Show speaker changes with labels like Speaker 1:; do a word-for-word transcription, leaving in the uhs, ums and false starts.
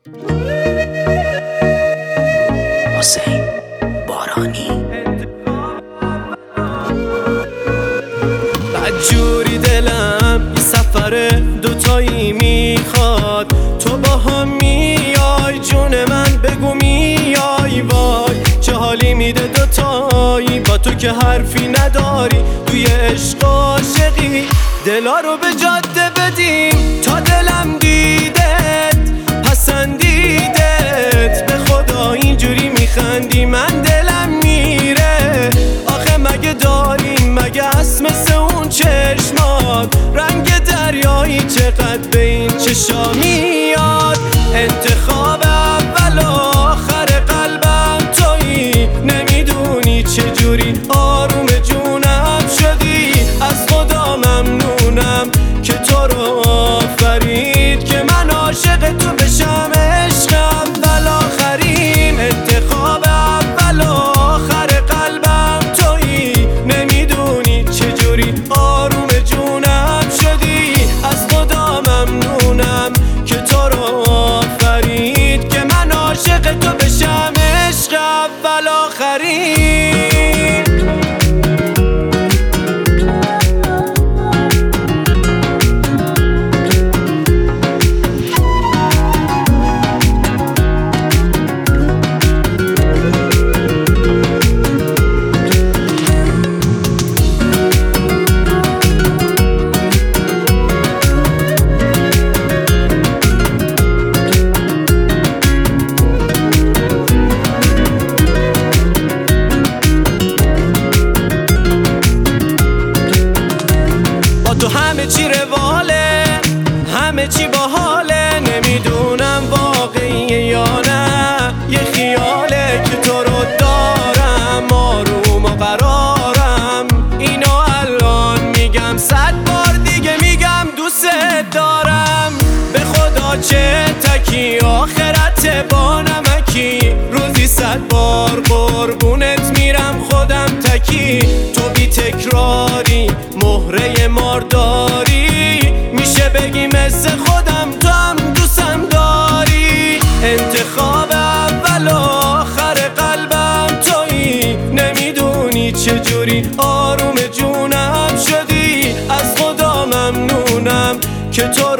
Speaker 1: حسین بارانی.
Speaker 2: بدجوری دلم یه سفر دوتایی میخواد، تو با هم میای جون من بگو میای، وای چه حالی میده دوتایی با تو که حرفی نداری، توی عشق عاشقی دلا رو به جاده بدیم تا دلم دیدت پسندیدت، به خدا اینجوری میخندی من دلم میره، آخه مگه داریم مگه هست مثل اون چشمات رنگ دریایی چقدر به این چشا میاد، انتخاب اول آخر قلبم تویی، نمیدونی چجوری آروم جونم شدی، از خدا ممنونم که تو رو آفرید که من عاشق تو بشم، عشق اول آخریم، انتخاب اول آخر قلبم تویی، نمیدونی چجوری آروم جونم شدی، از خدا ممنونم که تو رو آفرید که من عاشق تو بشم، عشق اول آخریم. تو همه چی رواله، همه چی باحاله، نمیدونم واقعیه یا نه یه خیاله که تو رو دارم آروم و قرارم، اینو الان میگم صد بار دیگه میگم دوست دارم، به خدا چه تکی آخرت با نمکی، روزی صد بار قربونت میرم خودم تکی، تو بی تکراری مهره مارداری، میشه بگی مثل خودم تو هم دوستم داری، انتخاب اول آخر قلبم تویی، نمیدونی چجوری آروم جونم شدی، از خدا ممنونم که تو